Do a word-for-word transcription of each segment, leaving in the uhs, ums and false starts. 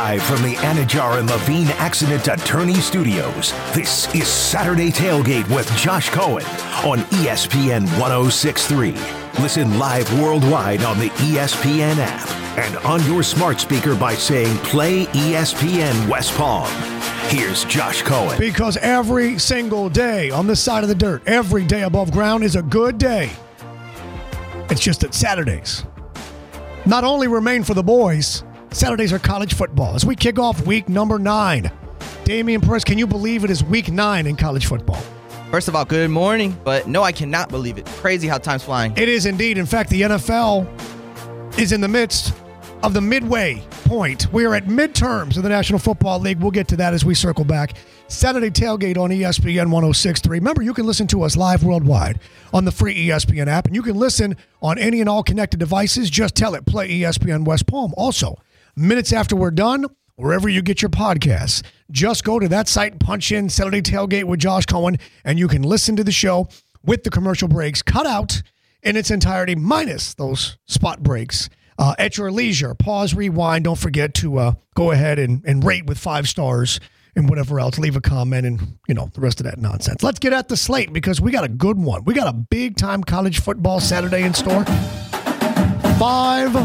Live from the Anajar and Levine Accident Attorney Studios, this is Saturday Tailgate with Josh Cohen on E S P N ten sixty-three. Listen live worldwide on the E S P N app and on your smart speaker by saying play E S P N West Palm. Here's Josh Cohen. Because every single day on this side of the dirt, every day above ground is a good day. It's just that Saturdays not only remain for the boys, Saturdays are college football. As we kick off week number nine, Damian Perez, can you believe it is week nine in college football? First of all, good morning, but no, I cannot believe it. Crazy how time's flying. It is indeed. In fact, the N F L is in the midst of the midway point. We are at midterms of the National Football League. We'll get to that as we circle back. Saturday Tailgate on E S P N ten sixty-three. Remember, you can listen to us live worldwide on the free E S P N app, and you can listen on any and all connected devices. Just tell it, play E S P N West Palm. Also, minutes after we're done, wherever you get your podcasts, just go to that site, punch in Saturday Tailgate with Josh Cohen, and you can listen to the show with the commercial breaks cut out in its entirety, minus those spot breaks. Uh, at your leisure, pause, rewind. Don't forget to uh, go ahead and, and rate with five stars and whatever else. Leave a comment and, you know, the rest of that nonsense. Let's get at the slate because we got a good one. We got a big-time college football Saturday in store. Five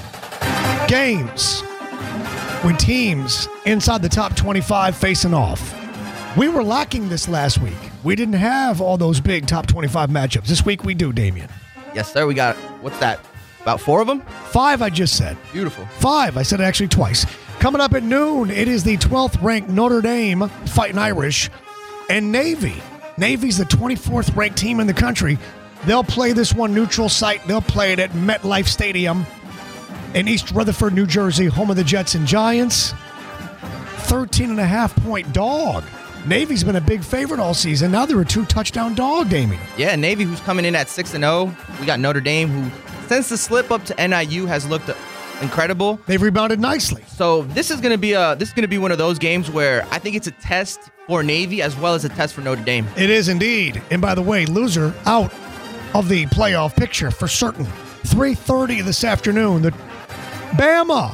games with teams inside the top twenty-five facing off. We were lacking this last week. We didn't have all those big top twenty-five matchups. This week we do, Damian. Yes, sir. We got, what's that? About four of them? Five, I just said. Beautiful. Five. I said it actually twice. Coming up at noon, it is the twelfth ranked Notre Dame Fighting Irish and Navy. Navy's the twenty-fourth ranked team in the country. They'll play this one neutral site. They'll play it at MetLife Stadium in East Rutherford, New Jersey, home of the Jets and Giants. thirteen and a half point dog. Navy's been a big favorite all season. Now they're a two-touchdown dog, Damien. Yeah, Navy, who's coming in at six and oh. We got Notre Dame, who, since the slip up to N I U, has looked incredible. They've rebounded nicely. So this is going to be a this is going to be one of those games where I think it's a test for Navy as well as a test for Notre Dame. It is indeed. And by the way, loser out of the playoff picture for certain. three thirty this afternoon. The Bama,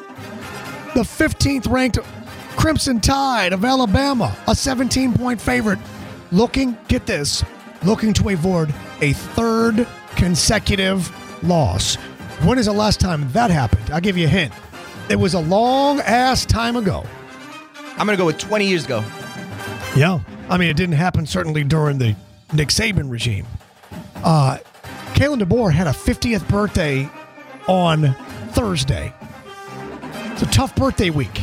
the fifteenth ranked Crimson Tide of Alabama, a seventeen point favorite, looking, get this, looking to avoid a third consecutive loss. When is the last time that happened? I'll give you a hint. It was a long-ass time ago. I'm going to go with twenty years ago. Yeah. I mean, it didn't happen certainly during the Nick Saban regime. Uh, Kalen DeBoer had a fiftieth birthday on Thursday. It's a tough birthday week.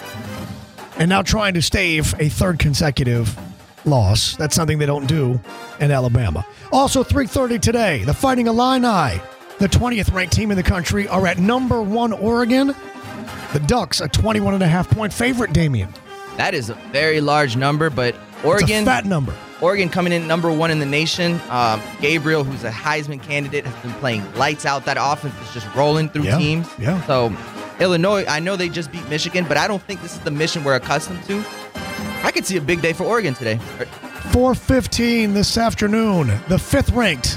And now trying to stave a third consecutive loss. That's something they don't do in Alabama. Also, three thirty today, the Fighting Illini, the twentieth ranked team in the country, are at number one Oregon. The Ducks, a twenty-one and a half point favorite, Damien. That is a very large number, but Oregon... It's a fat number. Oregon coming in number one in the nation. Um, Gabriel, who's a Heisman candidate, has been playing lights out. That offense is just rolling through yeah, teams. Yeah. So Illinois, I know they just beat Michigan, but I don't think this is the mission we're accustomed to. I could see a big day for Oregon today. four fifteen this afternoon, the fifth ranked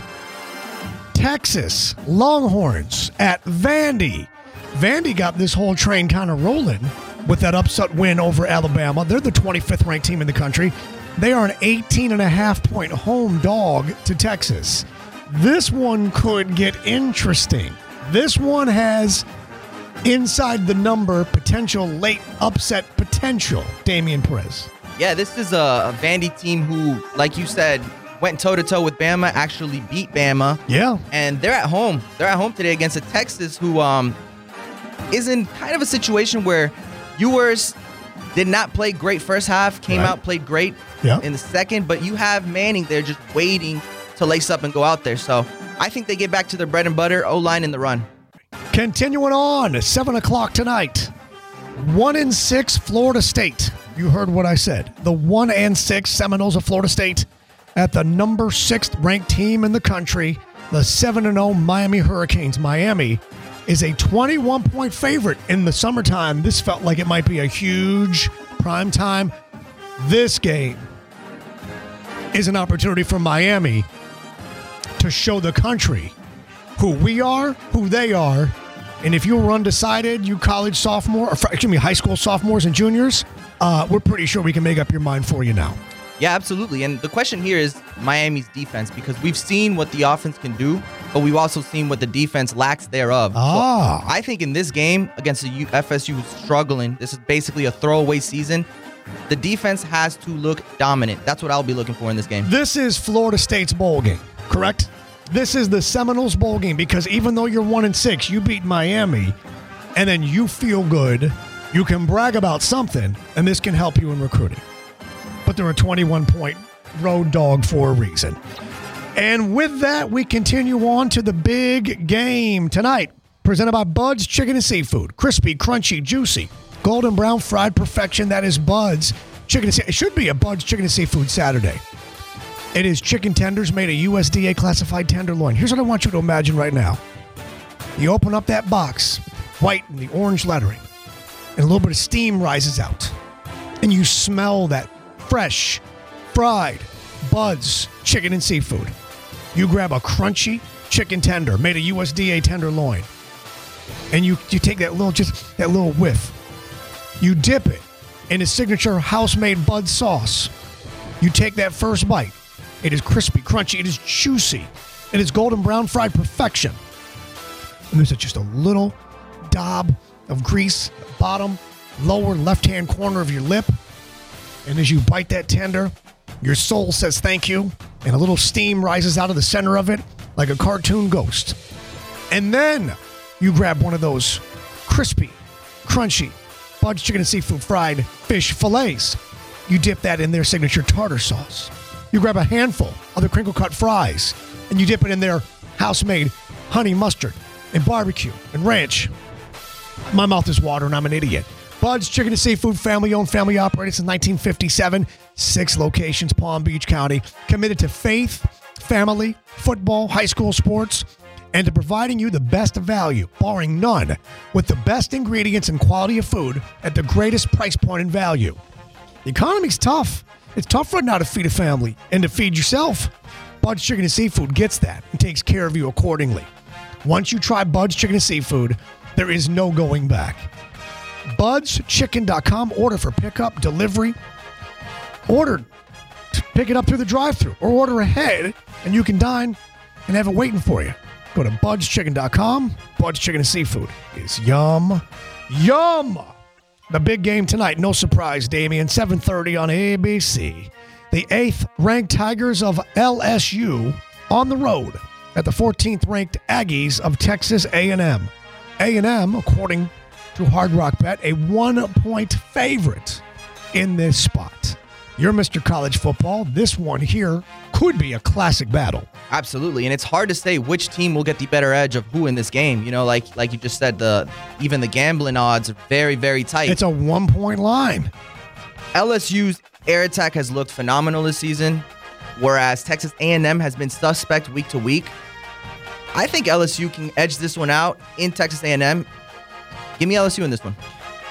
Texas Longhorns at Vandy. Vandy got this whole train kind of rolling with that upset win over Alabama. They're the twenty-fifth ranked team in the country. They are an eighteen and a half point home dog to Texas. This one could get interesting. This one has inside the number potential late upset potential, Damian Perez. Yeah, this is a, a Vandy team who, like you said, went toe-to-toe with Bama, actually beat Bama. Yeah. And they're at home. They're at home today against a Texas who um, is in kind of a situation where Ewers did not play great first half, came right. out, played great yeah. in the second, but you have Manning there just waiting to lace up and go out there. So I think they get back to their bread and butter, O-line in the run. Continuing on, seven o'clock tonight, one and six Florida State. You heard what I said. The one and six Seminoles of Florida State at the number sixth ranked team in the country, the seven and oh Miami Hurricanes. Miami is a twenty-one point favorite in the summertime. This felt like it might be a huge prime time. This game is an opportunity for Miami to show the country who we are, who they are, And if you were undecided, you college sophomore, or excuse me, high school sophomores and juniors, uh, we're pretty sure we can make up your mind for you now. Yeah, absolutely. And the question here is Miami's defense, because we've seen what the offense can do, but we've also seen what the defense lacks thereof. Ah. So I think in this game against the F S U who's struggling, this is basically a throwaway season. The defense has to look dominant. That's what I'll be looking for in this game. This is Florida State's bowl game, correct? This is the Seminoles bowl game, because even though you're one and six, you beat Miami, and then you feel good, you can brag about something, and this can help you in recruiting. But they're a twenty-one point road dog for a reason. And with that, we continue on to the big game tonight, presented by Bud's Chicken and Seafood. Crispy, crunchy, juicy, golden brown fried perfection. That is Bud's Chicken and Seafood. It should be a Bud's Chicken and Seafood Saturday. It is chicken tenders made of U S D A classified tenderloin. Here's what I want you to imagine right now. You open up that box, white and the orange lettering, and a little bit of steam rises out. And you smell that fresh, fried Bud's Chicken and Seafood. You grab a crunchy chicken tender made of U S D A tenderloin. And you, you take that little, just that little whiff. You dip it in a signature house-made Bud's sauce. You take that first bite. It is crispy, crunchy. It is juicy. It is golden brown fried perfection. And there's just a little daub of grease at the bottom, lower left-hand corner of your lip. And as you bite that tender, your soul says thank you, and a little steam rises out of the center of it like a cartoon ghost. And then you grab one of those crispy, crunchy Bud's Chicken and Seafood fried fish fillets. You dip that in their signature tartar sauce. You grab a handful of the crinkle-cut fries, and you dip it in their house-made honey mustard and barbecue and ranch. My mouth is watering. I'm an idiot. Bud's Chicken and Seafood, family-owned, family-operated since nineteen fifty-seven. Six locations, Palm Beach County. Committed to faith, family, football, high school sports, and to providing you the best of value, barring none, with the best ingredients and quality of food at the greatest price point and value. The economy's tough. It's tough right now to feed a family and to feed yourself. Bud's Chicken and Seafood gets that and takes care of you accordingly. Once you try Bud's Chicken and Seafood, there is no going back. buds chicken dot com. Order for pickup, delivery. Order to pick it up through the drive-thru, or order ahead, and you can dine and have it waiting for you. Go to buds chicken dot com. Bud's Chicken and Seafood is yum, yum. The big game tonight, no surprise, Damien, seven thirty on A B C. The eighth-ranked Tigers of L S U on the road at the fourteenth-ranked Aggies of Texas A and M. A and M, according to Hard Rock Bet, a one-point favorite in this spot. You're Mister College Football. This one here could be a classic battle. Absolutely, and it's hard to say which team will get the better edge of who in this game. You know, like like you just said, the even the gambling odds are very, very tight. It's a one-point line. L S U's air attack has looked phenomenal this season, whereas Texas A and M has been suspect week to week. I think L S U can edge this one out in Texas A and M. Give me L S U in this one.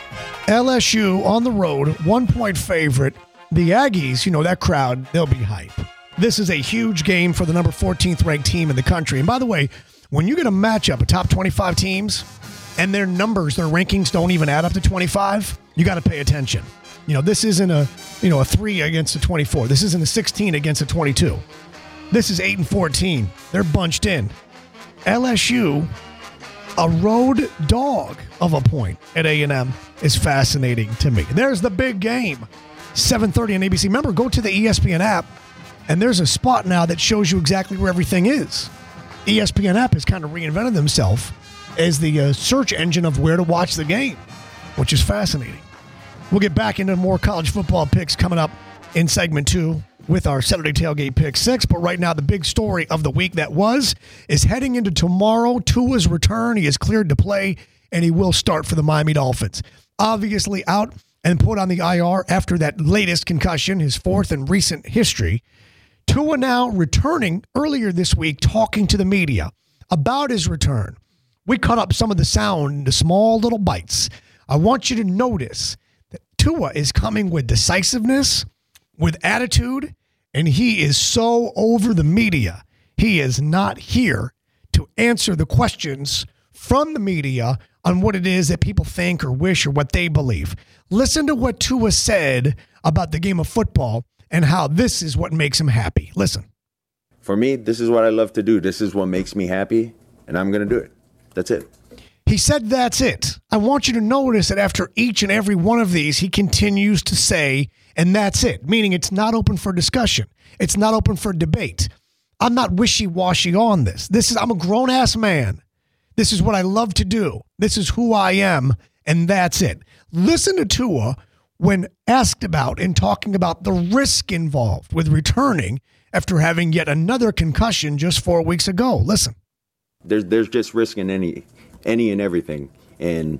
L S U on the road, one-point favorite. The Aggies, you know, that crowd, they'll be hype. This is a huge game for the number fourteenth ranked team in the country. And by the way, when you get a matchup of top twenty-five teams and their numbers, their rankings don't even add up to twenty-five, you got to pay attention. You know, this isn't a, you know, a three against a twenty-four. This isn't a sixteen against a twenty-two. This is eight and fourteen. They're bunched in. L S U, a road dog of a point at A and M, is fascinating to me. There's the big game. seven thirty on A B C. Remember, go to the E S P N app, and there's a spot now that shows you exactly where everything is. E S P N app has kind of reinvented themselves as the uh, search engine of where to watch the game, which is fascinating. We'll get back into more college football picks coming up in segment two with our Saturday Tailgate Pick Six. But right now, the big story of the week that was is heading into tomorrow. Tua's return. He is cleared to play, and he will start for the Miami Dolphins. Obviously out and put on the I R after that latest concussion, his fourth in recent history. Tua now returning earlier this week, talking to the media about his return. We cut up some of the sound into small little bites. I want you to notice that Tua is coming with decisiveness, with attitude, and he is so over the media. He is not here to answer the questions from the media on what it is that people think or wish or what they believe. Listen to what Tua said about the game of football and how this is what makes him happy. Listen. For me, this is what I love to do. This is what makes me happy, and I'm going to do it. That's it. He said that's it. I want you to notice that after each and every one of these, he continues to say, and that's it, meaning it's not open for discussion. It's not open for debate. I'm not wishy-washy on this. This is, I'm a grown-ass man. This is what I love to do. This is who I am, and that's it. Listen to Tua when asked about and talking about the risk involved with returning after having yet another concussion just four weeks ago. Listen. There's there's just risk in any any and everything, and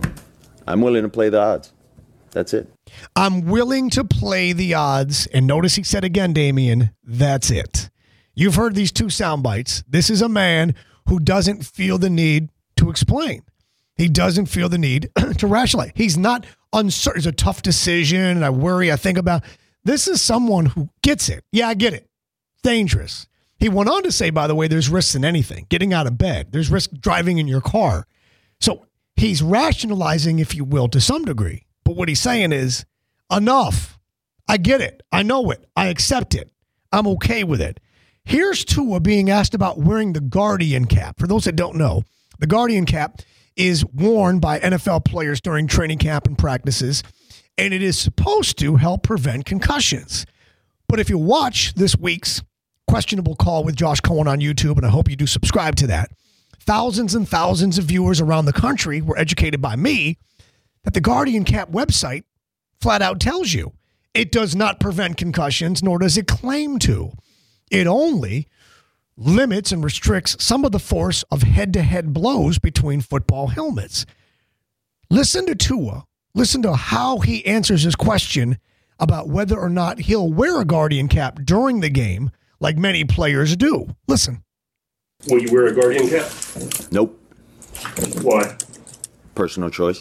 I'm willing to play the odds. That's it. I'm willing to play the odds, and notice he said again, Damian, that's it. You've heard these two sound bites. This is a man who doesn't feel the need to explain. He doesn't feel the need to rationalize. He's not uncertain. It's a tough decision, and I worry, I think about. This is someone who gets it. Yeah, I get it. Dangerous. He went on to say, by the way, there's risks in anything. Getting out of bed. There's risk driving in your car. So he's rationalizing, if you will, to some degree. But what he's saying is, enough. I get it. I know it. I accept it. I'm okay with it. Here's Tua being asked about wearing the Guardian cap. For those that don't know, the Guardian cap is worn by N F L players during training camp and practices, and it is supposed to help prevent concussions. But if you watch this week's Questionable Call with Josh Cohen on YouTube, and I hope you do subscribe to that, thousands and thousands of viewers around the country were educated by me that the Guardian Cap website flat out tells you it does not prevent concussions, nor does it claim to. It only limits and restricts some of the force of head-to-head blows between football helmets. Listen to Tua. Listen to how he answers his question about whether or not he'll wear a Guardian cap during the game like many players do. Listen. Will you wear a Guardian cap? Nope. Why? Personal choice.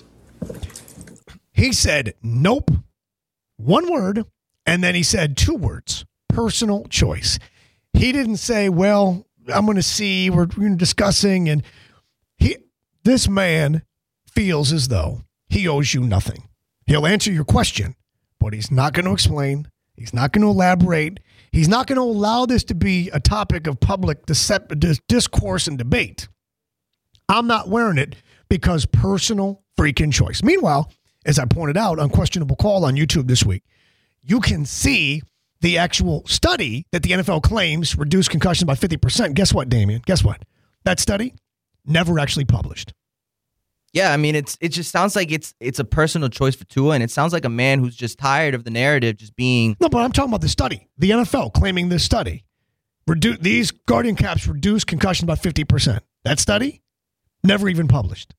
He said, nope, one word, and then he said two words, personal choice. He didn't say, well, I'm going to see, we're, we're discussing, and he. This man feels as though he owes you nothing. He'll answer your question, but he's not going to explain. He's not going to elaborate. He's not going to allow this to be a topic of public dis- discourse and debate. I'm not wearing it because personal freaking choice. Meanwhile, as I pointed out on Questionable Call on YouTube this week, you can see the actual study that the N F L claims reduced concussions by fifty percent. Guess what, Damian? Guess what? That study never actually published. Yeah, I mean, it's it just sounds like it's it's a personal choice for Tua, and it sounds like a man who's just tired of the narrative just being... No, but I'm talking about the study. The N F L claiming this study. Redu- these Guardian caps reduce concussions by fifty percent. That study never even published.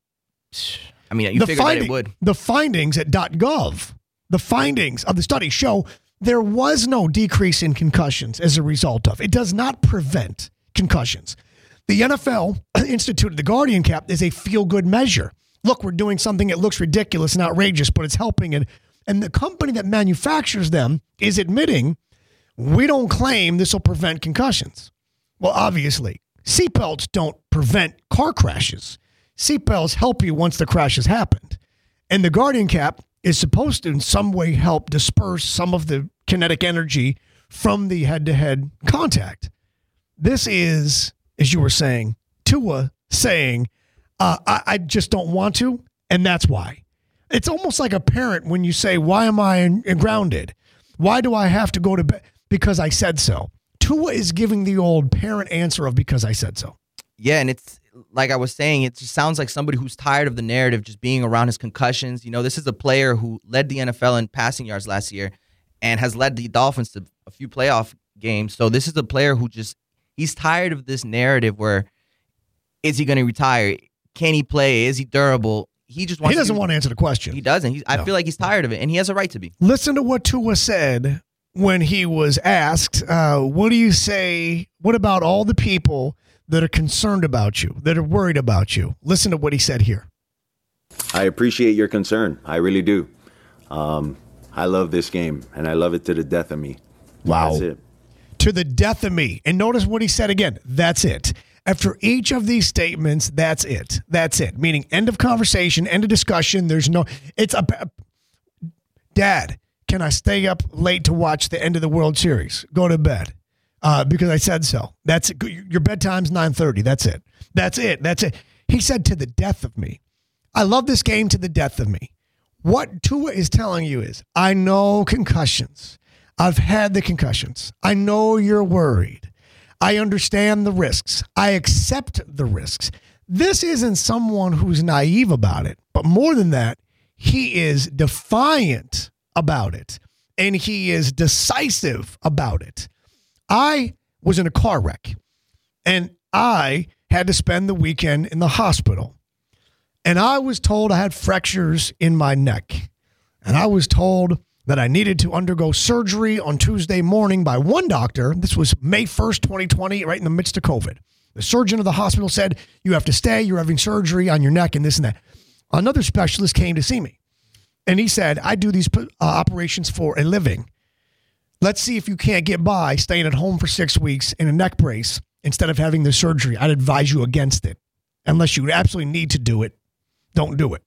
I mean, you the figured finding, that it would. The findings at .gov, the findings of the study show there was no decrease in concussions as a result of. It does not prevent concussions. The N F L instituted the Guardian cap as a feel-good measure. Look, we're doing something that looks ridiculous and outrageous, but it's helping. And, and the company that manufactures them is admitting, we don't claim this will prevent concussions. Well, obviously, seatbelts don't prevent car crashes. Seatbelts help you once the crash has happened. And the Guardian cap is supposed to in some way help disperse some of the kinetic energy from the head-to-head contact. This is, as you were saying, Tua saying, uh, I, I just don't want to, and that's why. It's almost like a parent when you say, why am I in, in grounded? Why do I have to go to bed? Because I said so. Tua is giving the old parent answer of because I said so. Yeah, and it's like I was saying, it just sounds like somebody who's tired of the narrative just being around his concussions. You know, this is a player who led the N F L in passing yards last year and has led the Dolphins to a few playoff games. So this is a player who just, he's tired of this narrative where, is he going to retire? Can he play? Is he durable? He just wants He doesn't to, want to answer the question. He doesn't. He's, I No. feel like he's tired of it, and he has a right to be. Listen to what Tua said when he was asked, uh, what do you say, what about all the people that are concerned about you, that are worried about you? Listen to what he said here. I appreciate your concern. I really do. Um, I love this game, and I love it to the death of me. Wow. That's it. To the death of me. And notice what he said again. That's it. After each of these statements, that's it. That's it. Meaning end of conversation, end of discussion. There's no, it's a, Dad, can I stay up late to watch the end of the World Series? Go to bed. Uh, because I said so. That's it. Your bedtime's nine thirty. That's it. That's it. That's it. He said to the death of me. I love this game to the death of me. What Tua is telling you is, I know concussions. I've had the concussions. I know you're worried. I understand the risks. I accept the risks. This isn't someone who's naive about it, but more than that, he is defiant about it, and he is decisive about it. I was in a car wreck, and I had to spend the weekend in the hospital, and I was told I had fractures in my neck, and I was told that I needed to undergo surgery on Tuesday morning by one doctor. This was May first, twenty twenty, right in the midst of COVID. The surgeon of the hospital said, you have to stay. You're having surgery on your neck and this and that. Another specialist came to see me, and he said, I do these uh, operations for a living. Let's see if you can't get by staying at home for six weeks in a neck brace instead of having the surgery. I'd advise you against it. Unless you absolutely need to do it, don't do it.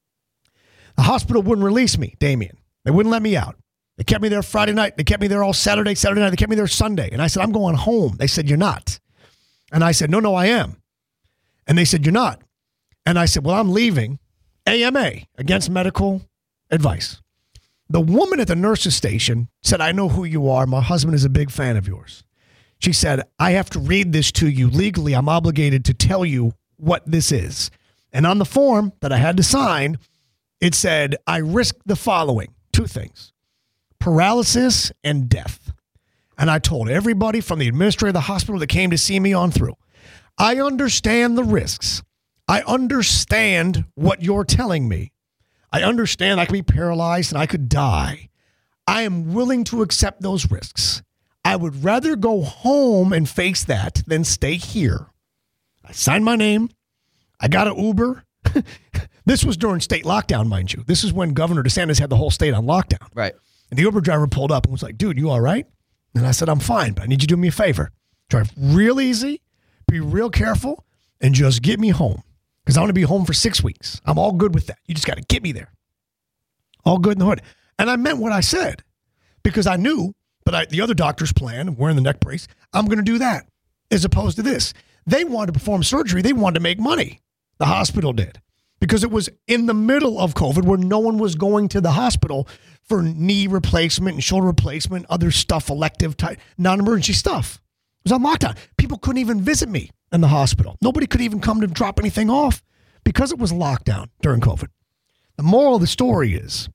The hospital wouldn't release me, Damian. They wouldn't let me out. They kept me there Friday night. They kept me there all Saturday, Saturday night. They kept me there Sunday. And I said, I'm going home. They said, you're not. And I said, no, no, I am. And they said, you're not. And I said, well, I'm leaving. A M A, against medical advice. The woman at the nurse's station said, I know who you are. My husband is a big fan of yours. She said, I have to read this to you. Legally, I'm obligated to tell you what this is. And on the form that I had to sign, it said, I risk the following. Two things, paralysis and death. And I told everybody from the administrator of the hospital that came to see me on through, I understand the risks. I understand what you're telling me. I understand I could be paralyzed and I could die. I am willing to accept those risks. I would rather go home and face that than stay here. I signed my name. I got an Uber. This was during state lockdown, mind you. This is when Governor DeSantis had the whole state on lockdown. Right. And the Uber driver pulled up and was like, dude, you all right? And I said, I'm fine, but I need you to do me a favor. Drive real easy, be real careful, and just get me home. Because I want to be home for six weeks. I'm all good with that. You just got to get me there. All good in the hood. And I meant what I said. Because I knew, but I, the other doctor's plan, wearing the neck brace, I'm going to do that. As opposed to this. They wanted to perform surgery. They wanted to make money. The hospital did. Because it was in the middle of COVID where no one was going to the hospital for knee replacement and shoulder replacement, other stuff, elective type, non-emergency stuff. It was on lockdown. People couldn't even visit me in the hospital. Nobody could even come to drop anything off because it was lockdown during COVID. The moral of the story is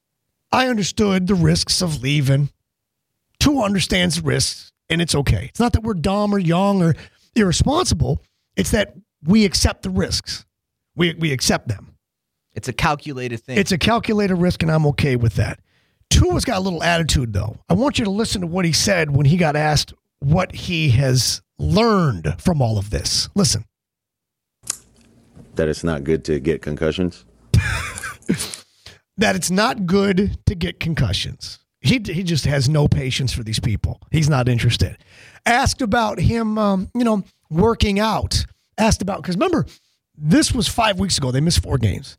I understood the risks of leaving. Tua understands the risks, and it's okay. It's not that we're dumb or young or irresponsible. It's that we accept the risks. We we accept them. It's a calculated thing. It's a calculated risk, and I'm okay with that. Tua's got a little attitude, though. I want you to listen to what he said when he got asked what he has learned from all of this. Listen. That it's not good to get concussions? That it's not good to get concussions. He he just has no patience for these people. He's not interested. Asked about him, um, you know, working out. Asked about, because remember, this was five weeks ago. They missed four games.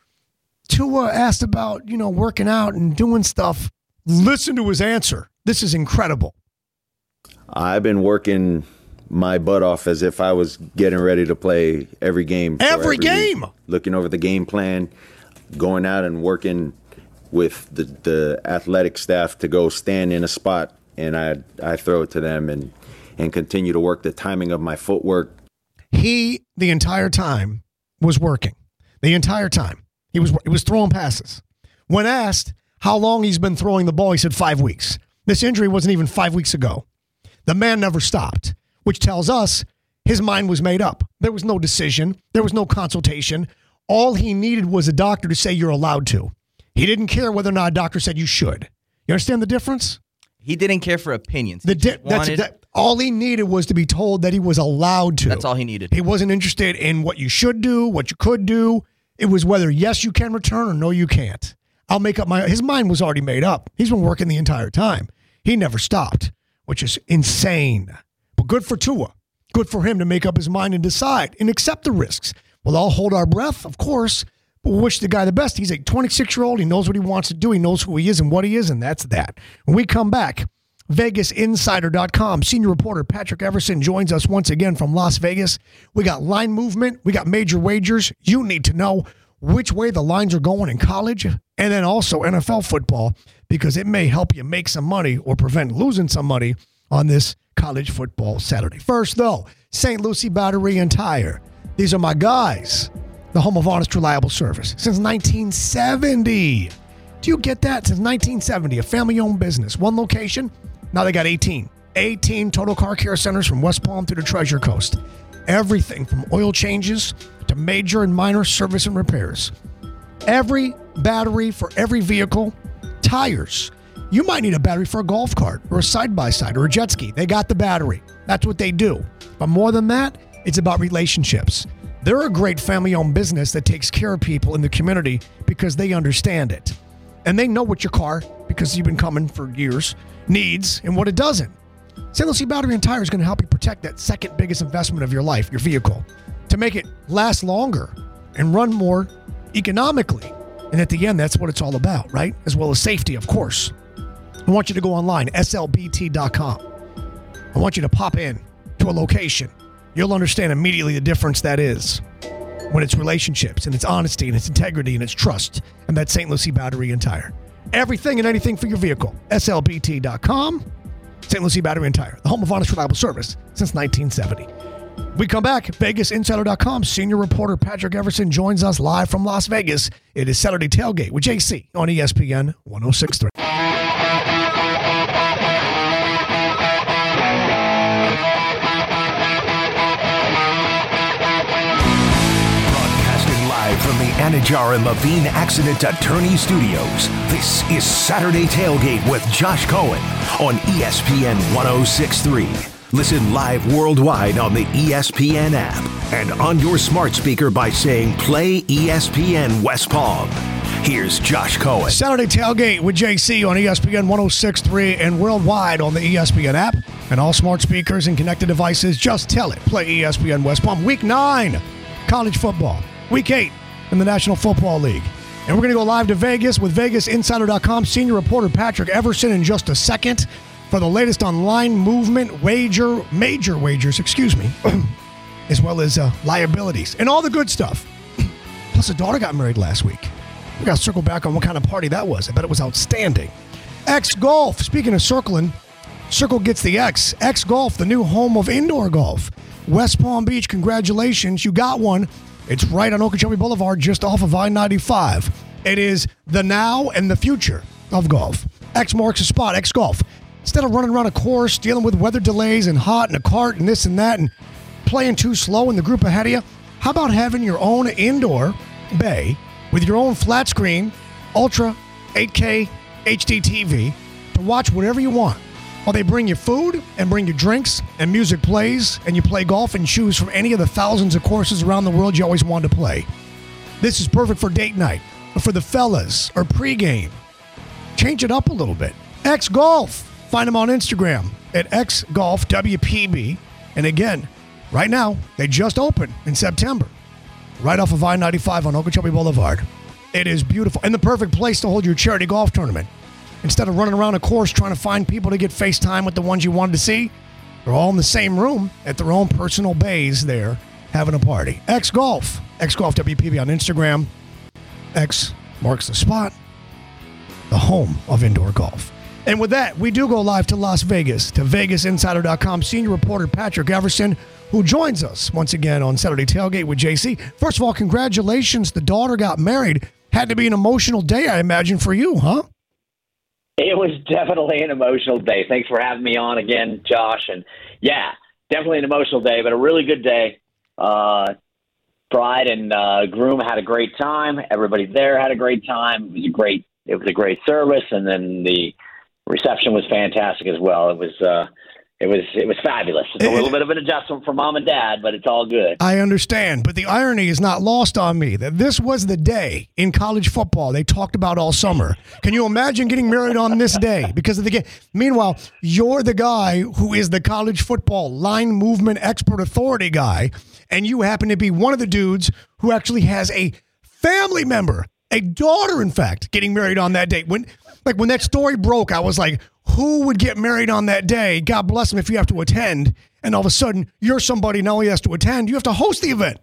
Tua asked about, you know, working out and doing stuff. Listen to his answer. This is incredible. I've been working my butt off as if I was getting ready to play every game. Every, every game. Week. Looking over the game plan, going out and working with the, the athletic staff to go stand in a spot, and I I throw it to them and, and continue to work the timing of my footwork. He, the entire time, was working. The entire time. He was, he was throwing passes. When asked how long he's been throwing the ball, he said five weeks. This injury wasn't even five weeks ago. The man never stopped, which tells us his mind was made up. There was no decision. There was no consultation. All he needed was a doctor to say you're allowed to. He didn't care whether or not a doctor said you should. You understand the difference? He didn't care for opinions. The di- that's that, all he needed was to be told that he was allowed to. That's all he needed. He wasn't interested in what you should do, what you could do. It was whether yes, you can return or no, you can't. I'll make up my, his mind was already made up. He's been working the entire time. He never stopped, which is insane. But good for Tua. Good for him to make up his mind and decide and accept the risks. We'll all hold our breath, of course, but we'll wish the guy the best. He's a twenty-six-year-old. He knows what he wants to do. He knows who he is and what he is, and that's that. When we come back, Vegas Insider dot com senior reporter Patrick Everson joins us once again from Las Vegas. We got line movement. We got major wagers. You need to know which way the lines are going in college, and then also N F L football, because it may help you make some money or prevent losing some money on this college football Saturday. First, though, Saint Lucie Battery and Tire. These are my guys, the home of honest, reliable service since nineteen seventy. Do you get that? Since nineteen seventy, a family-owned business. One location, now they got eighteen. eighteen total car care centers from West Palm to the Treasure Coast. Everything from oil changes to major and minor service and repairs. Every battery for every vehicle. Tires. You might need a battery for a golf cart or a side-by-side or a jet ski. They got the battery. That's what they do. But more than that, it's about relationships. They're a great family-owned business that takes care of people in the community because they understand it. And they know what your car, because you've been coming for years, needs and what it doesn't. Saint Lucie Battery and Tire is going to help you protect that second biggest investment of your life, your vehicle, to make it last longer and run more economically. And at the end, that's what it's all about, right? As well as safety, of course. I want you to go online, S L B T dot com. I want you to pop in to a location. You'll understand immediately the difference that is when it's relationships and it's honesty and it's integrity and it's trust. And that's Saint Lucie Battery and Tire. Everything and anything for your vehicle. S L B T dot com. Saint Lucie Battery and Tire, the home of honest, reliable service since nineteen seventy. We come back. Vegas Insider dot com senior reporter Patrick Everson joins us live from Las Vegas. It is Saturday Tailgate with J C on E S P N one oh six point three. Broadcasting live from the Anajar and Levine Accident Attorney Studios. This is Saturday Tailgate with Josh Cohen on E S P N one oh six point three. Listen live worldwide on the E S P N app and on your smart speaker by saying play E S P N West Palm. Here's Josh Cohen. Saturday Tailgate with J C on E S P N one oh six point three and worldwide on the E S P N app and all smart speakers and connected devices. Just tell it. Play E S P N West Palm. Week nine, college football. Week eight in the National Football League. And we're going to go live to Vegas with Vegas Insider dot com senior reporter Patrick Everson in just a second for the latest on line movement, wager, major wagers, excuse me, as well as uh, liabilities and all the good stuff. Plus, the daughter got married last week. We got to circle back on what kind of party that was. I bet it was outstanding. X Golf. Speaking of circling, Circle gets the X. X Golf, the new home of indoor golf. West Palm Beach, congratulations. You got one. It's right on Okeechobee Boulevard, just off of I ninety-five. It is the now and the future of golf. X marks a spot. X Golf. Instead of running around a course, dealing with weather delays and hot and a cart and this and that and playing too slow in the group ahead of you, how about having your own indoor bay with your own flat screen, Ultra eight K H D T V to watch whatever you want while they bring you food and bring you drinks and music plays and you play golf and choose from any of the thousands of courses around the world you always wanted to play. This is perfect for date night or for the fellas or pregame. Change it up a little bit. X Golf. Find them on Instagram at X Golf W P B. And again, right now, they just opened in September, right off of I ninety-five on Okeechobee Boulevard. It is beautiful and the perfect place to hold your charity golf tournament. Instead of running around a course trying to find people to get FaceTime with the ones you wanted to see, they're all in the same room at their own personal bays there having a party. X Golf. X Golf W P B on Instagram. X marks the spot, the home of indoor golf. And with that, we do go live to Las Vegas, to Vegas Insider dot com senior reporter Patrick Everson, who joins us once again on Saturday Tailgate with J C. First of all, congratulations. The daughter got married. Had to be an emotional day, I imagine, for you, huh? It was definitely an emotional day. Thanks for having me on again, Josh. And yeah, definitely an emotional day, but a really good day. Uh, bride and uh, groom had a great time. Everybody there had a great time. It was a great, it was a great service. And then the reception was fantastic as well. It was uh, it was it was fabulous. It's a little bit of an adjustment for mom and dad, but it's all good. I understand, but the irony is not lost on me that this was the day in college football they talked about all summer. Can you imagine getting married on this day because of the game? Meanwhile, you're the guy who is the college football line movement expert authority guy, and you happen to be one of the dudes who actually has a family member, a daughter, in fact, getting married on that day. When, like when that story broke, I was like, who would get married on that day? God bless them if you have to attend. And all of a sudden, you're somebody not only has to attend, you have to host the event.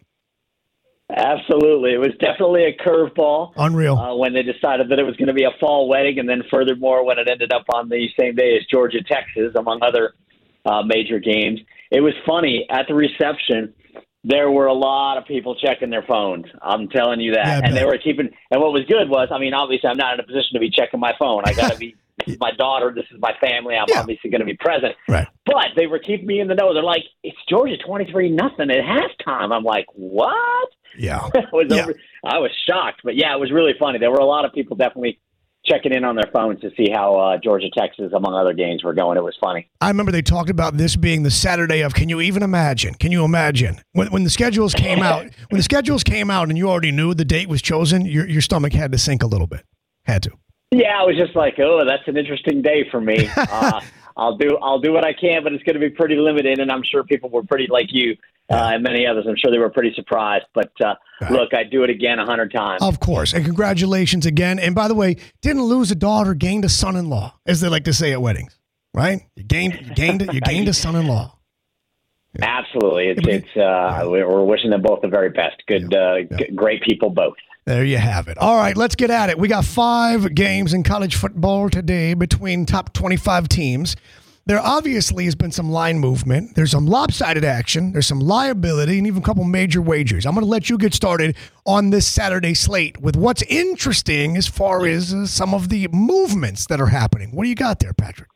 Absolutely. It was definitely a curveball. Unreal. Uh, when they decided that it was going to be a fall wedding, and then furthermore, when it ended up on the same day as Georgia, Texas, among other uh, major games. It was funny. At the reception, there were a lot of people checking their phones. I'm telling you that. Yeah, and they were keeping – and what was good was, I mean, obviously I'm not in a position to be checking my phone. I got to be – this is my daughter. This is my family. I'm yeah. obviously going to be present. Right. But they were keeping me in the know. They're like, it's Georgia twenty-three nothing at halftime. I'm like, what? Yeah. I, was yeah. over, I was shocked. But, yeah, it was really funny. There were a lot of people definitely checking in on their phones to see how uh, Georgia, Texas, among other games, were going. It was funny. I remember they talked about this being the Saturday of, can you even imagine? Can you imagine? When, when the schedules came out, when the schedules came out and you already knew the date was chosen, your, your stomach had to sink a little bit. Had to. Yeah, I was just like, oh, that's an interesting day for me. Uh, I'll do I'll do what I can, but it's going to be pretty limited, and I'm sure people were pretty, like you uh, and many others, I'm sure they were pretty surprised. But, uh, right. look, I'd do it again a hundred times. Of course, and congratulations again. And by the way, didn't lose a daughter, gained a son-in-law, as they like to say at weddings, right? You gained, you gained, you gained a son-in-law. Yeah. Absolutely. It's, it's uh, we're wishing them both the very best. Good, yeah. Uh, yeah. G- great people both. There you have it. All right, let's get at it. We got five games in college football today between top twenty-five teams. There obviously has been some line movement. There's some lopsided action. There's some liability and even a couple major wagers. I'm going to let you get started on this Saturday slate with what's interesting as far as uh, some of the movements that are happening. What do you got there, Patrick?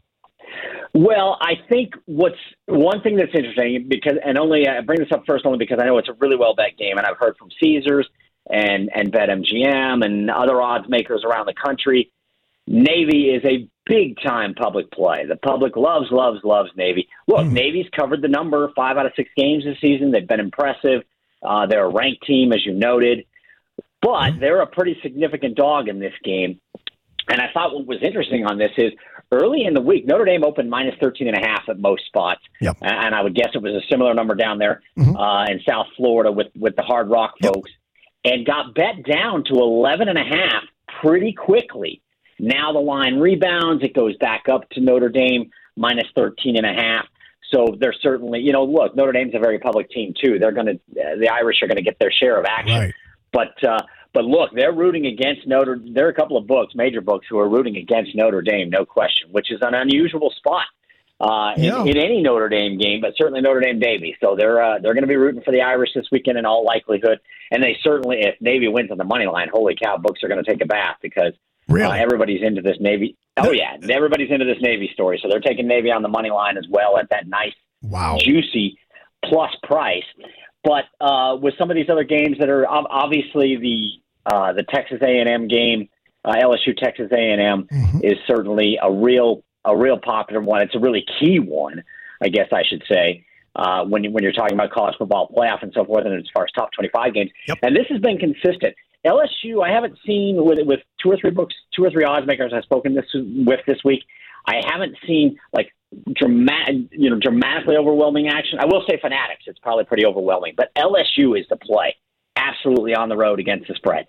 Well, I think what's one thing that's interesting, because, and only I bring this up first only because I know it's a really well bet game, and I've heard from Caesars and and BetMGM and other odds makers around the country. Navy is a big-time public play. The public loves, loves, loves Navy. Look, mm. Navy's covered the number five out of six games this season. They've been impressive. Uh, they're a ranked team, as you noted. But mm. they're a pretty significant dog in this game. And I thought what was interesting on this is early in the week, Notre Dame opened minus thirteen and a half at most spots. Yep. And I would guess it was a similar number down there mm-hmm. uh, in South Florida with, with the Hard Rock yep. folks. And got bet down to eleven and a half pretty quickly. Now the line rebounds. It goes back up to Notre Dame minus thirteen and a half. So they're certainly, you know, look, Notre Dame's a very public team too. They're going to, uh, the Irish are going to get their share of action. Right. But, uh, but look, they're rooting against Notre. There are a couple of books, major books, who are rooting against Notre Dame, no question, which is an unusual spot. Uh, yeah. in, in any Notre Dame game, but certainly Notre Dame Navy. So they're uh, they're going to be rooting for the Irish this weekend in all likelihood. And they certainly, if Navy wins on the money line, holy cow, books are going to take a bath because really? uh, everybody's into this Navy. Oh yeah, everybody's into this Navy story. So they're taking Navy on the money line as well at that nice, wow. juicy plus price. But uh, with some of these other games that are obviously the uh, the Texas A and M game, uh, L S U Texas A and M mm-hmm. is certainly a real. a real popular one. It's a really key one, I guess I should say, uh, when, you, when you're talking about college football playoff and so forth, and as far as top twenty-five games. Yep. And this has been consistent. L S U, I haven't seen with with two or three books, two or three odds makers I've spoken this with this week. I haven't seen like dramatic, you know, dramatically overwhelming action. I will say Fanatics, it's probably pretty overwhelming, but L S U is the play, absolutely on the road against the spread.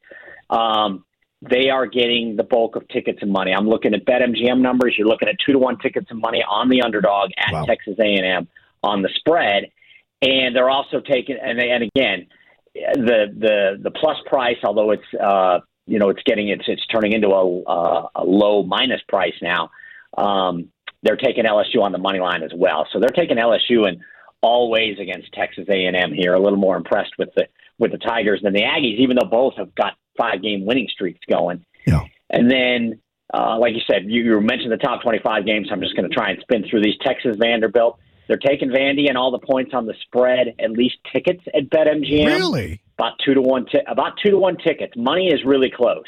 Um, They are getting the bulk of tickets and money. I'm looking at BetMGM numbers. You're looking at two to one tickets and money on the underdog at wow. Texas A and M on the spread, and they're also taking. And, and again, the the the plus price, although it's uh, you know it's getting it's it's turning into a, uh, a low minus price now. Um, they're taking L S U on the money line as well. So they're taking L S U in all ways against Texas A and M here. A little more impressed with the with the Tigers than the Aggies, even though both have got five-game winning streaks going. Yeah. And then, uh, like you said, you, you mentioned the top twenty-five games. I'm just going to try and spin through these. Texas Vanderbilt. They're taking Vandy and all the points on the spread, at least tickets at BetMGM. Really? About two to one. T- about two to one tickets. Money is really close.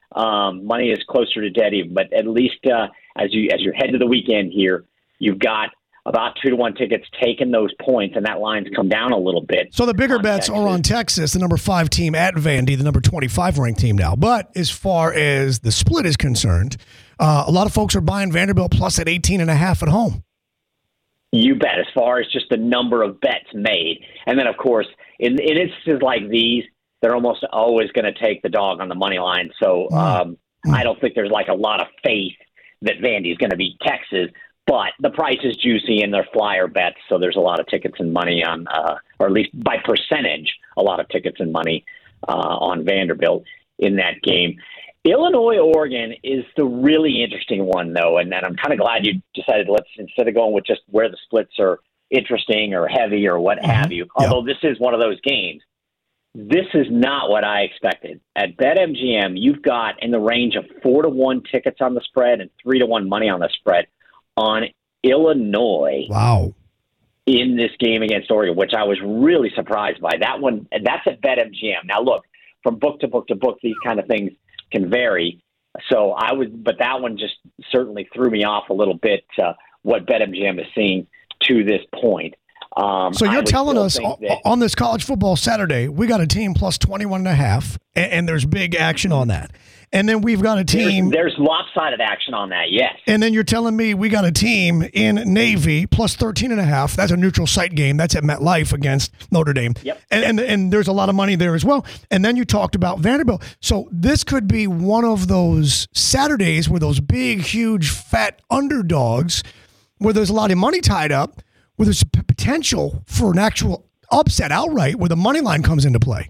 Um, money is closer to dead even, but at least uh, as you as you head to the weekend here, you've got about two to one tickets taking those points, and that line's come down a little bit. So the bigger bets Texas. are on Texas, the number five team at Vandy, the number twenty-five ranked team now. But as far as the split is concerned, uh, a lot of folks are buying Vanderbilt plus at eighteen and a half at home. You bet, as far as just the number of bets made. And then, of course, in, in instances like these, they're almost always going to take the dog on the money line. So um, mm. I don't think there's like a lot of faith that Vandy's going to beat Texas. But the price is juicy and they're flyer bets, so there's a lot of tickets and money on, uh, or at least by percentage, a lot of tickets and money uh, on Vanderbilt in that game. Illinois-Oregon is the really interesting one, though, and, and I'm kind of glad you decided, let's instead of going with just where the splits are interesting or heavy or what mm-hmm. have you, although yeah. this is one of those games, this is not what I expected. At BetMGM, you've got in the range of four to one tickets on the spread and three to one money on the spread on Illinois. Wow. In this game against Oregon, which I was really surprised by. That one, that's at BetMGM. Now, look, from book to book to book, these kind of things can vary. So I would, but that one just certainly threw me off a little bit. Uh, what BetMGM is seeing to this point. Um, so you're telling us that, on this college football Saturday, we got a team plus twenty-one and a half, and, and there's big action on that. And then we've got a team. There's, there's lopsided action on that, yes. And then you're telling me we got a team in Navy plus thirteen and a half. That's a neutral site game. That's at MetLife against Notre Dame. Yep. And, and and there's a lot of money there as well. And then you talked about Vanderbilt. So this could be one of those Saturdays where those big, huge, fat underdogs, where there's a lot of money tied up, where there's p- potential for an actual upset outright where the money line comes into play.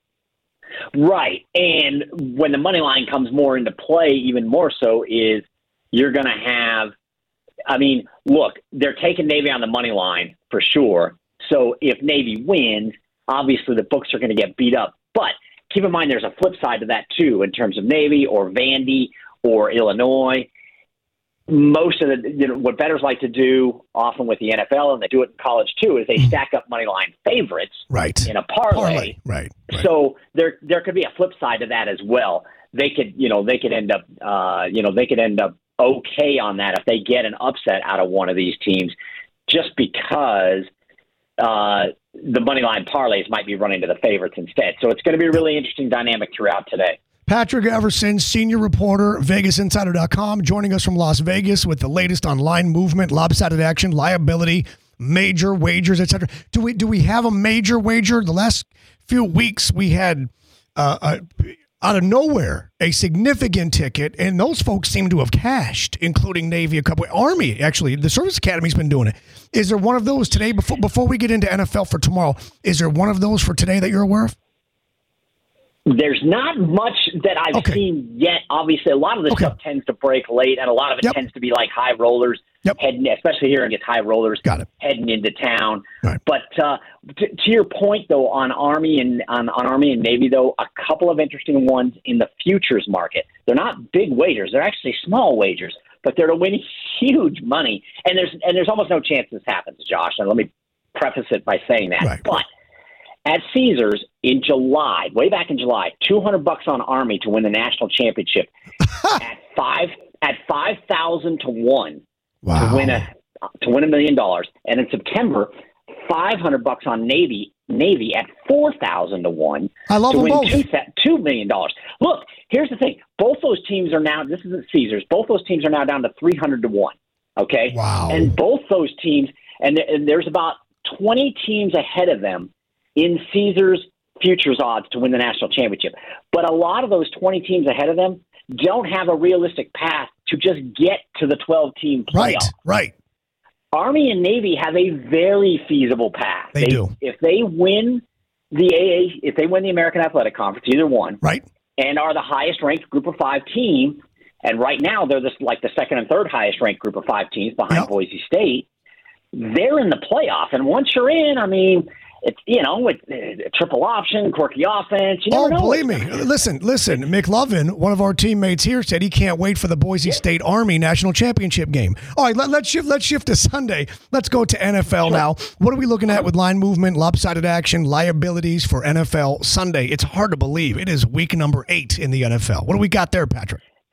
Right. And when the money line comes more into play, even more so, is you're going to have, I mean, look, they're taking Navy on the money line for sure. So if Navy wins, obviously the books are going to get beat up. But keep in mind there's a flip side to that, too, in terms of Navy or Vandy or Illinois. Most of the, you know, what bettors like to do often with the N F L, and they do it in college too, is they stack up money line favorites right. in a parlay. parlay. Right, right. So there, there could be a flip side to that as well. They could, you know, they could end up, uh, you know, they could end up okay on that if they get an upset out of one of these teams, just because uh, the money line parlays might be running to the favorites instead. So it's going to be a really interesting dynamic throughout today. Patrick Everson, senior reporter, Vegas Insider dot com, joining us from Las Vegas with the latest on line movement, lopsided action, liability, major wagers, et cetera. Do we do we have a major wager? The last few weeks we had, uh, uh, out of nowhere, a significant ticket, and those folks seem to have cashed, including Navy, a couple, Army, actually. The Service Academy's been doing it. Is there one of those today, before, before we get into N F L for tomorrow, is there one of those for today that you're aware of? There's not much that I've okay. seen yet. Obviously, a lot of this okay. stuff tends to break late, and a lot of it yep. tends to be like high rollers, yep. heading, especially here against high rollers Got it. heading into town. Right. But uh, to, to your point, though, on Army and on, on Army and Navy, though, a couple of interesting ones in the futures market. They're not big wagers; they're actually small wagers, but they're to win huge money. And there's and there's almost no chance this happens, Josh. And let me preface it by saying that, right. but. At Caesars in July, way back in July, two hundred bucks on Army to win the national championship at five at five thousand to one wow. to win a to win a million dollars, and in September, five hundred bucks on Navy Navy at four thousand to one I love to them win both. two two million dollars. Look, here's the thing: both those teams are now. This is at Caesars. Both those teams are now down to three hundred to one. Okay, wow, and both those teams, and, and there's about twenty teams ahead of them in Caesars futures odds to win the national championship. But a lot of those twenty teams ahead of them don't have a realistic path to just get to the twelve-team playoff. Right, right. Army and Navy have a very feasible path. They, they do. If they win the A A, if they win the American Athletic Conference, either one, right, and are the highest-ranked Group of Five team, and right now they're this, like the second and third highest-ranked Group of Five teams behind yep. Boise State, they're in the playoff. And once you're in, I mean – it's, you know, it's a triple option, quirky offense. You never oh, know believe me. Listen, listen. McLovin, one of our teammates here, said he can't wait for the Boise yeah. State Army national championship game. All right, let, let's shift. Let's shift to Sunday. Let's go to N F L sure. now. What are we looking at with line movement, lopsided action, liabilities for N F L Sunday? It's hard to believe it is week number eight in the N F L. What do we got there, Patrick?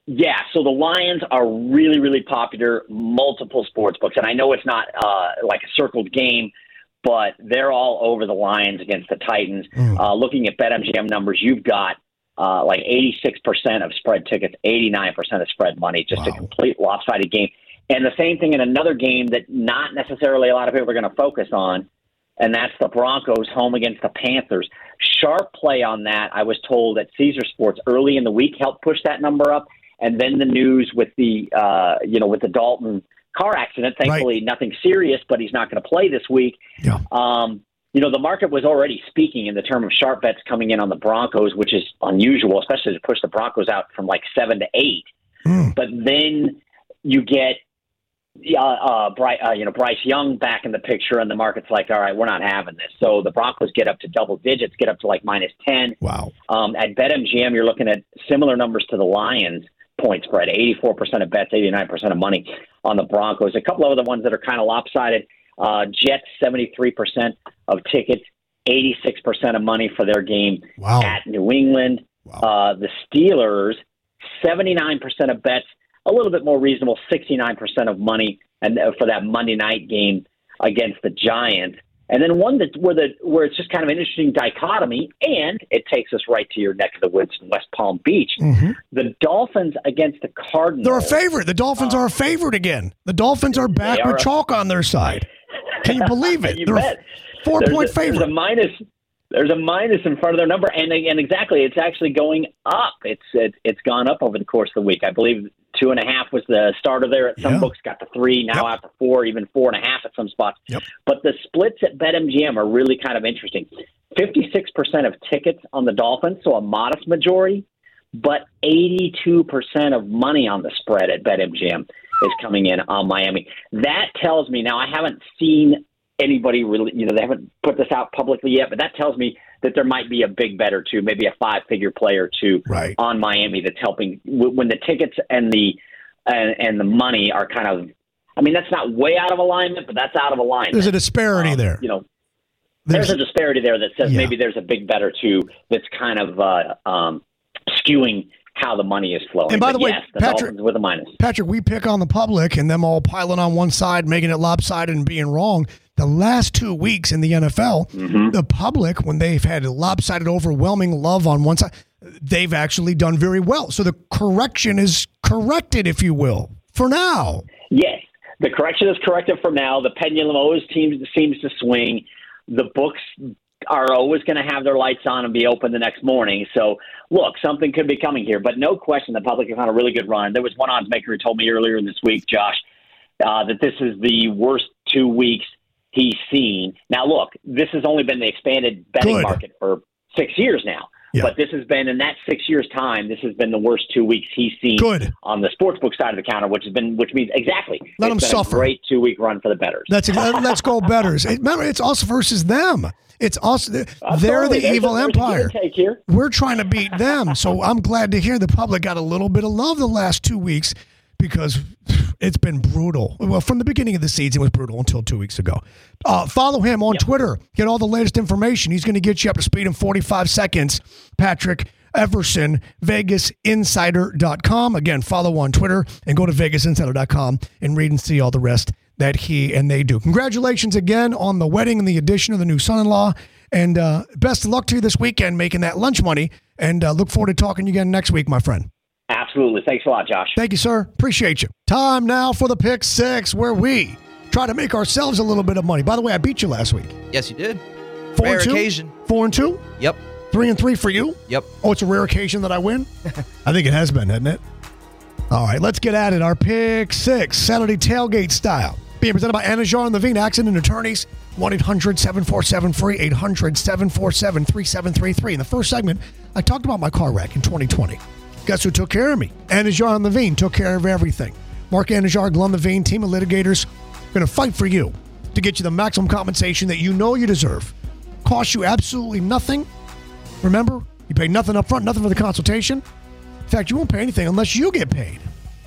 Yeah, so the Lions are really, really popular, multiple sports books. And I know it's not uh, like a circled game, but they're all over the Lions against the Titans. Mm. Uh, looking at BetMGM numbers, you've got uh, like eighty-six percent of spread tickets, eighty-nine percent of spread money, just wow. a complete lopsided game. And the same thing in another game that not necessarily a lot of people are going to focus on, and that's the Broncos home against the Panthers. Sharp play on that, I was told at Caesar Sports early in the week, helped push that number up. And then the news with the, uh, you know, with the Dalton car accident, thankfully right. nothing serious, but he's not going to play this week. Yeah. Um, you know, the market was already speaking in the term of sharp bets coming in on the Broncos, which is unusual, especially to push the Broncos out from like seven to eight. Mm. But then you get, uh, uh, Bryce, uh, you know, Bryce Young back in the picture, and the market's like, all right, we're not having this. So the Broncos get up to double digits, get up to like minus ten. Wow. Um, at BetMGM, you're looking at similar numbers to the Lions. Point spread, eighty-four percent of bets, eighty-nine percent of money on the Broncos. A couple of other ones that are kind of lopsided. Uh, Jets, seventy-three percent of tickets, eighty-six percent of money for their game wow. at New England. Wow. Uh, the Steelers, seventy-nine percent of bets, a little bit more reasonable, sixty-nine percent of money and uh, for that Monday night game against the Giants. And then one that where the where it's just kind of an interesting dichotomy, and it takes us right to your neck of the woods in West Palm Beach. Mm-hmm. The Dolphins against the Cardinals. They're a favorite. The Dolphins uh, are a favorite again. The Dolphins are back are with chalk on their side. Can you believe it? you They're bet. a four-point favorite. There's a minus. There's a minus in front of their number, and and exactly, it's actually going up. It's it, it's gone up over the course of the week. I believe two and a half was the starter there. At some yeah. books got to three, now yep. out to four, even four and a half at some spots. Yep. But the splits at BetMGM are really kind of interesting. fifty-six percent of tickets on the Dolphins, so a modest majority, but eighty-two percent of money on the spread at BetMGM is coming in on Miami. That tells me, now I haven't seen anybody really, you know, they haven't put this out publicly yet, but that tells me that there might be a big bet or two, maybe a five-figure play or two right. on Miami that's helping when the tickets and the and, and the money are kind of, I mean, that's not way out of alignment, but that's out of alignment. There's a disparity um, there. You know, there's, there's a disparity there that says yeah. maybe there's a big bet or two that's kind of uh, um, skewing how the money is flowing. And by but the way, yes, the Patrick, Dolphins with a minus. Patrick, we pick on the public and them all piling on one side, making it lopsided and being wrong. The last two weeks in the N F L, mm-hmm. the public, when they've had lopsided, overwhelming love on one side, they've actually done very well. So the correction is corrected, if you will, for now. Yes, the correction is corrected for now. The pendulum always seems, seems to swing. The books are always going to have their lights on and be open the next morning. So, look, something could be coming here. But no question, the public has had a really good run. There was one odds maker who told me earlier in this week, Josh, uh, that this is the worst two weeks he's seen. Now, look, this has only been the expanded betting good. market for six years now. Yeah. But this has been, in that six years' time, this has been the worst two weeks he's seen Good. on the sportsbook side of the counter, which has been, which means exactly. Let it's them been suffer. A great two-week run for the bettors. That's it. Let's go bettors. Remember, it's us versus them. It's us. They're the there's evil a, empire. Take here. We're trying to beat them. So I'm glad to hear the public got a little bit of love the last two weeks because it's been brutal. Well, from the beginning of the season, it was brutal until two weeks ago. Uh, follow him on yep. Twitter. Get all the latest information. He's going to get you up to speed in forty-five seconds. Patrick Everson, Vegas Insider dot com. Again, follow on Twitter and go to Vegas Insider dot com and read and see all the rest that he and they do. Congratulations again on the wedding and the addition of the new son-in-law. And uh, best of luck to you this weekend making that lunch money. And uh, look forward to talking to you again next week, my friend. Absolutely. Thanks a lot, Josh. Thank you, sir. Appreciate you. Time now for the Pick Six, where we try to make ourselves a little bit of money. By the way, I beat you last week. Yes, you did. Four Rare and two? occasion. Four and two? Yep. Three and three for you? Yep. Oh, it's a rare occasion that I win? I think it has been, hasn't it? All right, let's get at it. Our Pick Six, Saturday tailgate style. Being presented by Anajar and Levine, Accident Attorneys, one eight hundred seven four seven free, eight hundred seven four seven three seven three three. In the first segment, I talked about my car wreck in twenty twenty. Guess who took care of me? Anajar and Levine took care of everything. Mark Anajar, Glenn Levine, team of litigators, going to fight for you to get you the maximum compensation that you know you deserve. Costs you absolutely nothing. Remember, you pay nothing up front, nothing for the consultation. In fact, you won't pay anything unless you get paid.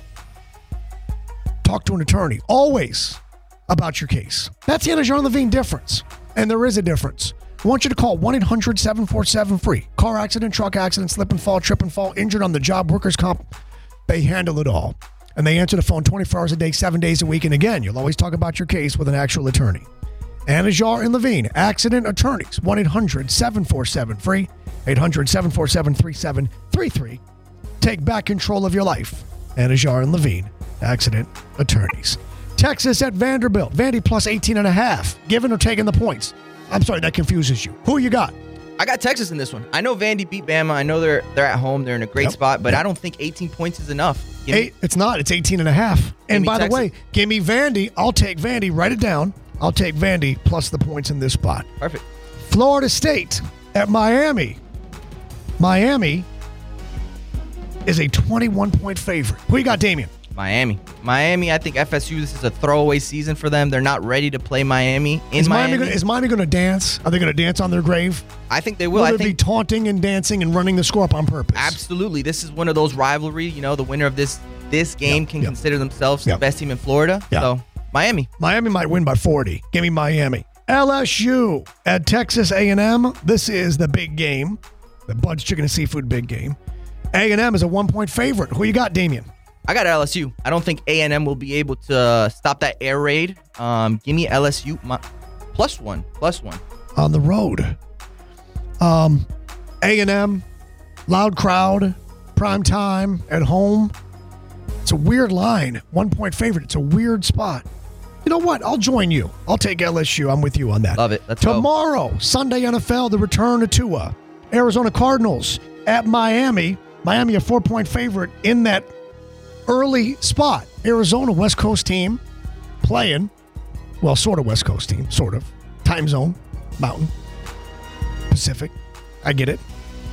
Talk to an attorney, always, about your case. That's the Anajar and Levine difference. And there is a difference. I want you to call one eight hundred seven four seven free. Car accident, truck accident, slip and fall, trip and fall, injured on the job, workers' comp. They handle it all. And they answer the phone twenty-four hours a day, seven days a week. And again, you'll always talk about your case with an actual attorney. Anajar and Levine, accident attorneys, one eight hundred seven four seven free, eight hundred seven four seven three seven three three. Take back control of your life. Anajar and Levine, accident attorneys. Texas at Vanderbilt, Vandy plus eighteen and a half. Giving or taking the points? I'm sorry, that confuses you. Who you got? I got Texas in this one. I know Vandy beat Bama. I know they're they're at home. They're in a great Yep. spot, but Yep. I don't think eighteen points is enough. Give me- Eight, it's not. It's eighteen and a half. And me by Texas. the way, give me Vandy. I'll take Vandy. Write it down. I'll take Vandy plus the points in this spot. Perfect. Florida State at Miami. Miami is a twenty-one point favorite. Who you got, Damian? Miami. Miami, I think F S U, this is a throwaway season for them. They're not ready to play Miami in Is Miami. Miami, gonna, is Miami going to dance? Are they going to dance on their grave? I think they will. Will I they be think taunting and dancing and running the score up on purpose? absolutely. This is one of those rivalry. You know, the winner of this this game Yep, can yep. consider themselves Yep. the best team in Florida. Yep. So, Miami. Miami might win by forty. Give me Miami. L S U at Texas A and M. This is the big game. The Bud's Chicken and Seafood big game. A and M is a one-point favorite. Who you got, Damian? I got L S U. I don't think A and M will be able to uh, stop that air raid. Um, give me L S U my, plus one. Plus one. On the road. Um, A and M, loud crowd, prime time, at home. It's a weird line. One-point favorite. It's a weird spot. You know what? I'll join you. I'll take L S U. I'm with you on that. Love it. Let's go. Tomorrow, Sunday N F L, the return to Tua. Arizona Cardinals at Miami. Miami a four-point favorite in that early spot. Arizona, West Coast team, playing, well, sort of West Coast team, sort of. Time zone, Mountain, Pacific. I get it.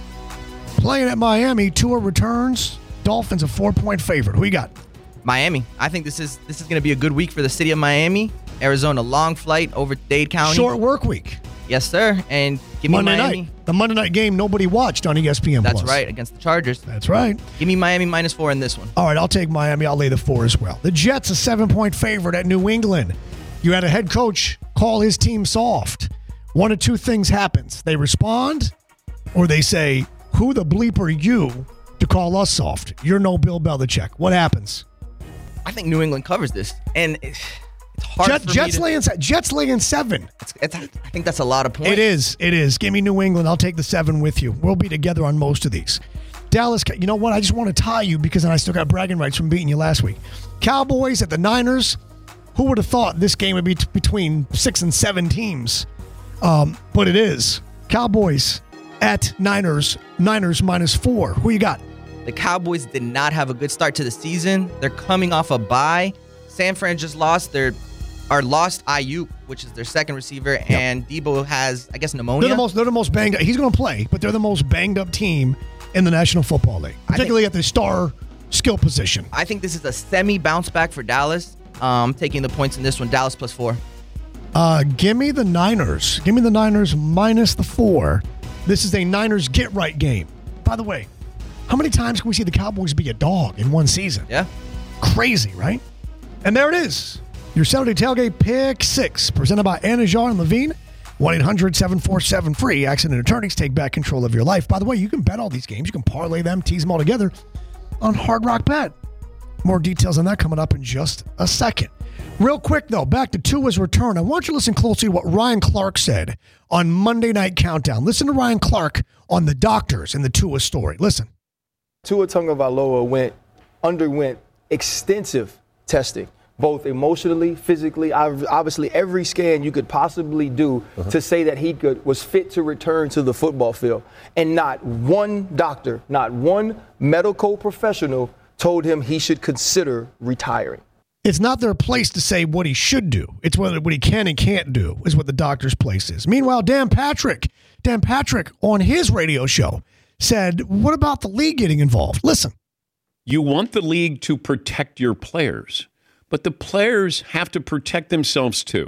Playing at Miami, Tua returns. Dolphins a four-point favorite. Who you got? Miami. I think this is this is going to be a good week for the city of Miami. Arizona, long flight over Dade County. Short work week. Yes, sir. And give me Monday Miami. night. The Monday night game nobody watched on E S P N That's Plus. right, against the Chargers. That's right. Give me Miami minus four in this one. All right, I'll take Miami. I'll lay the four as well. The Jets a seven-point favorite at New England. You had a head coach call his team soft. One of two things happens. They respond or they say, who the bleep are you to call us soft? You're no Bill Belichick. What happens? I think New England covers this. And it's it's hard Jet, for Jets, me to... laying, se- Jets laying seven. It's, it's, I think that's a lot of points. It is. It is. Give me New England. I'll take the seven with you. We'll be together on most of these. Dallas, you know what? I just want to tie you because then I still got bragging rights from beating you last week. Cowboys at the Niners. Who would have thought this game would be t- between six and seven teams? Um, but it is. Cowboys at Niners. Niners minus four. Who you got? The Cowboys did not have a good start to the season. They're coming off a bye. San Fran just lost their, or lost Ayuk, which is their second receiver, and Debo has, I guess, pneumonia. They're the most. They're the most banged up. He's going to play, but they're the most banged up team in the National Football League, particularly at the star skill position. I think this is a semi bounce back for Dallas. Um, taking the points in this one, Dallas plus four. Uh, give me the Niners. Give me the Niners minus the four. This is a Niners get right game. By the way, how many times can we see the Cowboys be a dog in one season? Yeah. Crazy, right? And there it is. Your Saturday Tailgate Pick Six, presented by Anajar and Levine. one eight hundred seven four seven free. Accident attorneys, take back control of your life. By the way, you can bet all these games. You can parlay them, tease them all together on Hard Rock Bet. More details on that coming up in just a second. Real quick, though, back to Tua's return. I want you to listen closely to what Ryan Clark said on Monday Night Countdown. Listen to Ryan Clark on the doctors and the Tua story. Listen. Tua Tagovailoa went underwent extensive testing, both emotionally, physically, obviously every scan you could possibly do uh-huh. to say that he could was fit to return to the football field. And not one doctor, not one medical professional told him he should consider retiring. It's not their place to say what he should do. It's what, what he can and can't do is what the doctor's place is. Meanwhile, Dan Patrick, Dan Patrick on his radio show said, what about the league getting involved? Listen. You want the league to protect your players, but the players have to protect themselves too.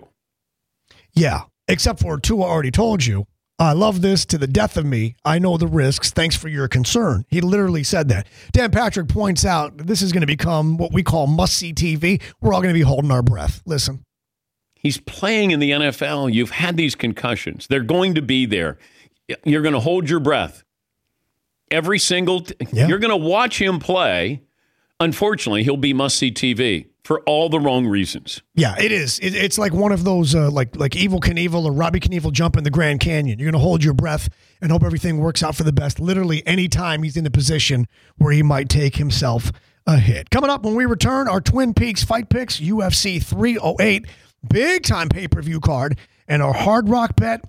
Yeah, except for Tua already told you, I love this to the death of me. I know the risks. Thanks for your concern. He literally said that. Dan Patrick points out this is going to become what we call must-see T V. We're all going to be holding our breath. Listen. He's playing in the N F L. You've had these concussions. They're going to be there. You're going to hold your breath. Every single t- – yeah. You're going to watch him play unfortunately, he'll be must-see T V for all the wrong reasons. Yeah, it is. It, it's like one of those, uh, like like Evel Knievel or Robbie Knievel jump in the Grand Canyon. You're going to hold your breath and hope everything works out for the best. Literally any time he's in a position where he might take himself a hit. Coming up when we return, our Twin Peaks Fight Picks, U F C three oh eight, big-time pay-per-view card, and our Hard Rock Bet,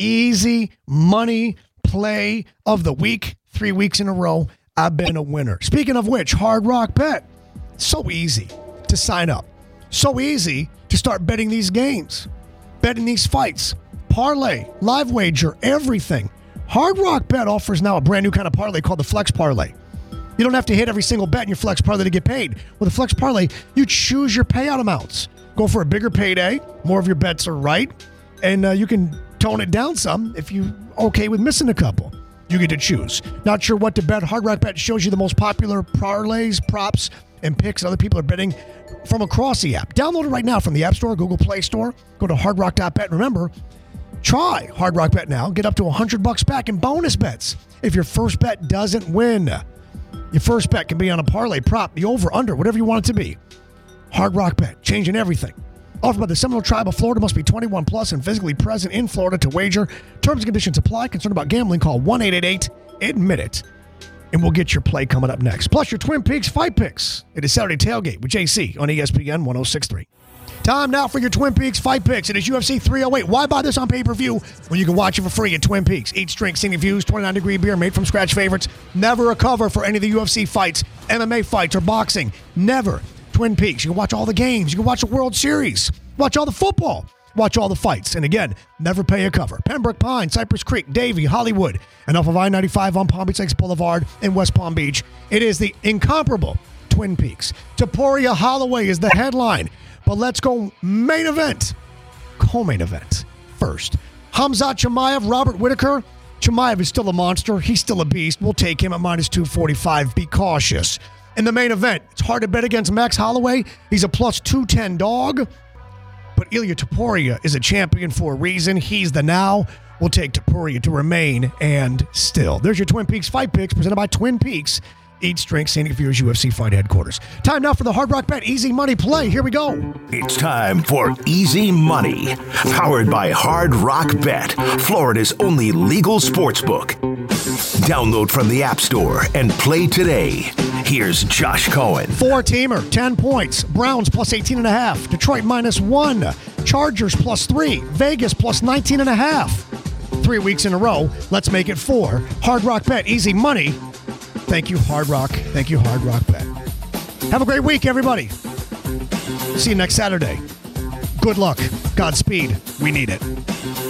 easy money play of the week. Three weeks in a row, I've been a winner. Speaking of which, Hard Rock Bet, so easy to sign up. So easy to start betting these games, betting these fights, parlay, live wager, everything. Hard Rock Bet offers now a brand new kind of parlay called the Flex Parlay. You don't have to hit every single bet in your Flex Parlay to get paid. With a Flex Parlay, you choose your payout amounts. Go for a bigger payday. More of your bets are right. And uh, you can tone it down some if you're okay with missing a couple. You get to choose. Not sure what to bet? Hard Rock Bet shows you the most popular parlays, props, and picks other people are betting from across the app. Download it right now from the App Store, Google Play Store. Go to hard rock dot bet. Remember, try Hard Rock Bet now. Get up to one hundred bucks back in bonus bets if your first bet doesn't win. Your first bet can be on a parlay, prop, the over, under, whatever you want it to be. Hard Rock Bet, changing everything. Offered by the Seminole Tribe of Florida. Must be twenty-one plus and physically present in Florida to wager. Terms and conditions apply. Concerned about gambling? Call one eight eight eight admit it. And we'll get your play coming up next. Plus your Twin Peaks Fight Picks. It is Saturday Tailgate with J C on E S P N ten sixty-three. Time now for your Twin Peaks Fight Picks. It is U F C three oh eight. Why buy this on pay-per-view when you can watch it for free at Twin Peaks? Each drink, scenic views, twenty-nine degree beer, made from scratch favorites. Never a cover for any of the U F C fights, M M A fights, or boxing. Never. Twin Peaks. You can watch all the games. You can watch the World Series. Watch all the football. Watch all the fights. And again, never pay a cover. Pembroke Pines, Cypress Creek, Davie, Hollywood, and off of I ninety-five on Palm Beach Lakes Boulevard in West Palm Beach. It is the incomparable Twin Peaks. Topuria Holloway is the headline. But let's go main event. Co-main event first. Khamzat Chimaev, Robert Whitaker. Chimaev is still a monster. He's still a beast. We'll take him at minus two forty-five. Be cautious. In the main event, it's hard to bet against Max Holloway. He's a plus two ten dog. But Ilia Topuria is a champion for a reason. He's the now. We'll take Topuria to remain and still. There's your Twin Peaks Fight Picks presented by Twin Peaks. Each drink, scenic views, U F C Fight Headquarters. Time now for the Hard Rock Bet Easy Money Play. Here we go. It's time for Easy Money, powered by Hard Rock Bet, Florida's only legal sports book. Download from the App Store and play today. Here's Josh Cohen. Four-teamer, ten points. Browns plus eighteen and a half. Detroit minus one. Chargers plus three. Vegas plus nineteen and a half. Three weeks in a row. Let's make it four. Hard Rock Bet Easy Money. Thank you, Hard Rock. Thank you, Hard Rock Bet. Have a great week, everybody. See you next Saturday. Good luck. Godspeed. We need it.